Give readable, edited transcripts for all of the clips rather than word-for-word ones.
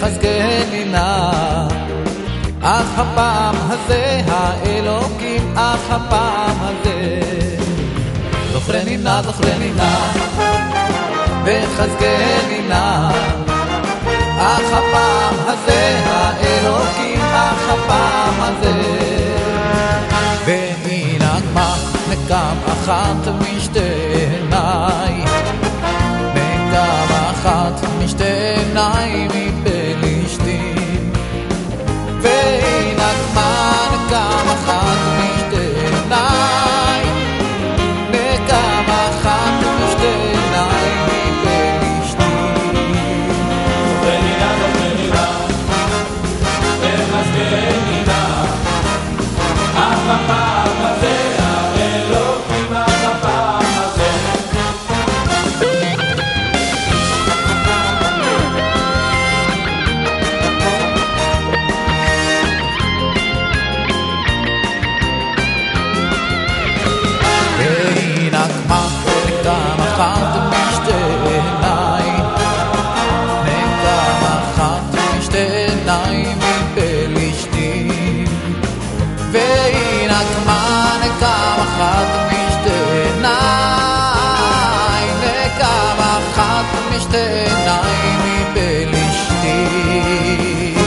וחזקני נא. אך הפעם הזה האלוקים, אך הפעם הזה זוכרני נא, זוכרני נא, וחזקני נא. אך הפעם הזה האלוקים, אך הפעם הזה. והנגמה נקם אחת משתי עיניי, נקם אחת משתי עיניי מפלישתים. והנגמה נקם אחת משתי עיניי, נקם אחת משתי עיניי מפלישתים. זוכרני נא, וחזקני נא. אך הפעם הזה האלוקים, אך הפעם הזה. והנגמה נקם אחת משתי עיניי, נקם אחת משתי עיניי מפלישתים. והנגמה נקם אחת משתי עיניי, נקם אחת משתי עיניי מפלישתים.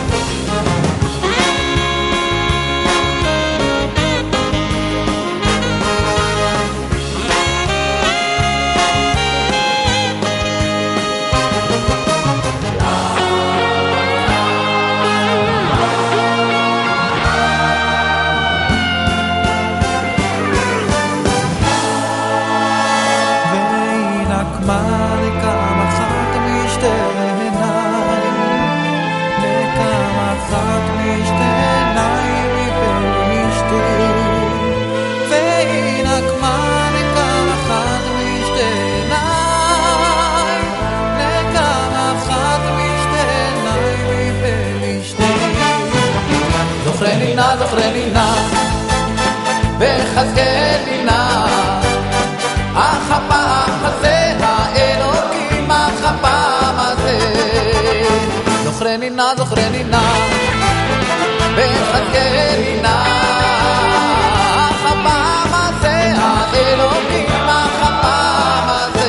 זוכרני נא, זוכרני נא, וחזקני נא. אך הפעם הזה האלוקים, אך הפעם הזה. זוכרני נא, זוכרני נא, וחזקני נא. אך הפעם הזה האלוקים, אך הפעם הזה.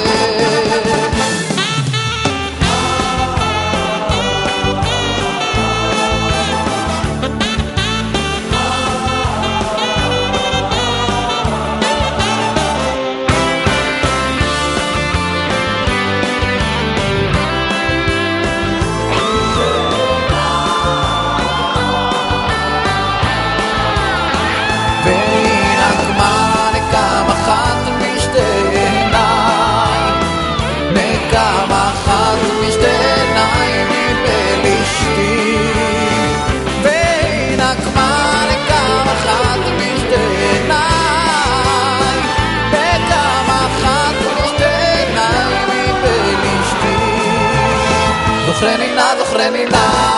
והנגמה נקם אחת משתי עיניי, נקם אחת משתי עיניי מפלישתים. והנגמה נקם אחת משתי עיניי, נקם אחת משתי עיניי מפלישתים. זוכרני נא, זוכרני נא,